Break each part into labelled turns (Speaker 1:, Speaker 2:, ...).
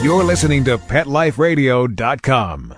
Speaker 1: You're listening to PetLifeRadio.com.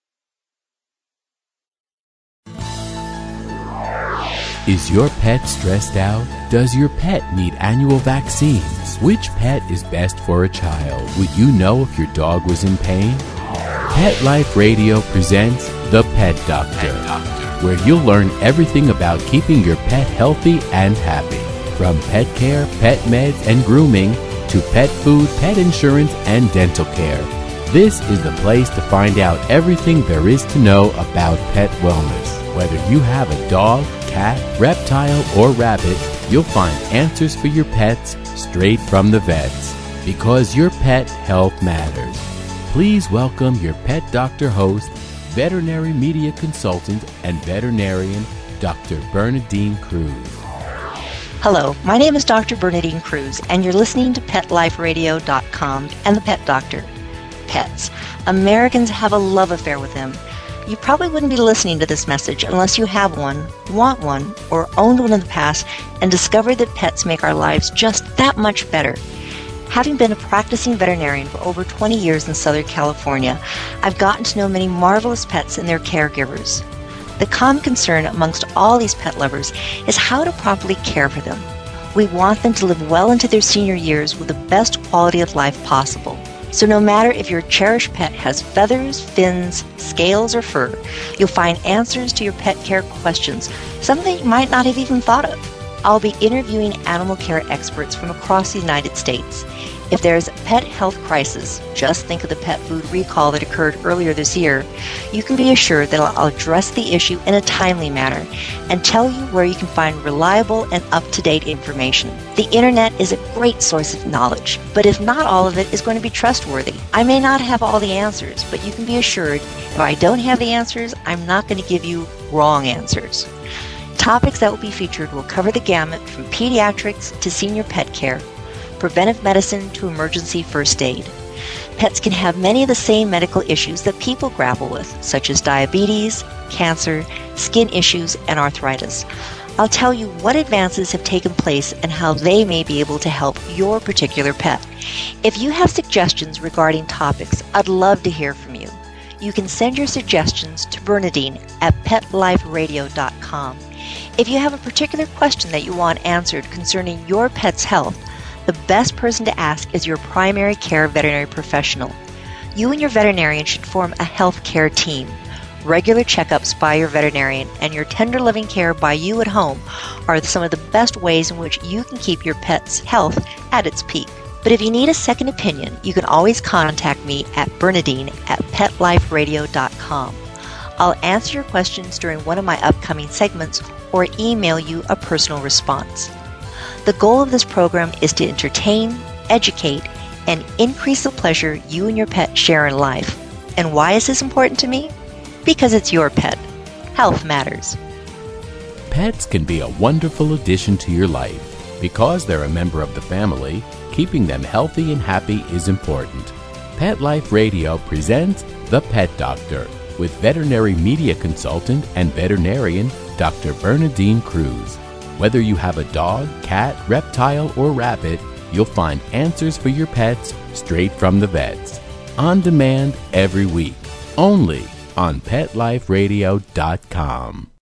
Speaker 2: Is your pet stressed out? Does your pet need annual vaccines? Which pet is best for a child? Would you know if your dog was in pain? Pet Life Radio presents The Pet Doctor, where you'll learn everything about keeping your pet healthy and happy. From pet care, pet meds, and grooming, to pet food, pet insurance, and dental care. This is the place to find out everything there is to know about pet wellness. Whether you have a dog, cat, reptile, or rabbit, you'll find answers for your pets straight from the vets. Because your pet health matters. Please welcome your Pet Doctor host, veterinary media consultant, and veterinarian, Dr. Bernadine Cruz.
Speaker 3: Hello, my name is Dr. Bernadine Cruz, and you're listening to PetLifeRadio.com and The Pet Doctor. Pets. Americans have a love affair with them. You probably wouldn't be listening to this message unless you have one, want one, or owned one in the past and discovered that pets make our lives just that much better. Having been a practicing veterinarian for over 20 years in Southern California, I've gotten to know many marvelous pets and their caregivers. The common concern amongst all these pet lovers is how to properly care for them. We want them to live well into their senior years with the best quality of life possible. So no matter if your cherished pet has feathers, fins, scales, or fur, you'll find answers to your pet care questions, something you might not have even thought of. I'll be interviewing animal care experts from across the United States. If there's a pet health crisis, just think of the pet food recall that occurred earlier this year, you can be assured that I'll address the issue in a timely manner and tell you where you can find reliable and up-to-date information. The internet is a great source of knowledge, but if not all of it is going to be trustworthy. I may not have all the answers, but you can be assured if I don't have the answers, I'm not going to give you wrong answers. Topics that will be featured will cover the gamut from pediatrics to senior pet care, preventive medicine to emergency first aid. Pets can have many of the same medical issues that people grapple with, such as diabetes, cancer, skin issues, and arthritis. I'll tell you what advances have taken place and how they may be able to help your particular pet. If you have suggestions regarding topics, I'd love to hear from you. You can send your suggestions to Bernadine at PetLifeRadio.com. If you have a particular question that you want answered concerning your pet's health, the best person to ask is your primary care veterinary professional. You and your veterinarian should form a health care team. Regular checkups by your veterinarian and your tender loving care by you at home are some of the best ways in which you can keep your pet's health at its peak. But if you need a second opinion, you can always contact me at Bernadine at PetLifeRadio.com. I'll answer your questions during one of my upcoming segments or email you a personal response. The goal of this program is to entertain, educate, and increase the pleasure you and your pet share in life. And why is this important to me? Because it's your pet. Health matters.
Speaker 2: Pets can be a wonderful addition to your life. Because they're a member of the family, keeping them healthy and happy is important. Pet Life Radio presents The Pet Doctor with veterinary media consultant and veterinarian Dr. Bernadine Cruz. Whether you have a dog, cat, reptile, or rabbit, you'll find answers for your pets straight from the vets. On demand every week, only on PetLifeRadio.com.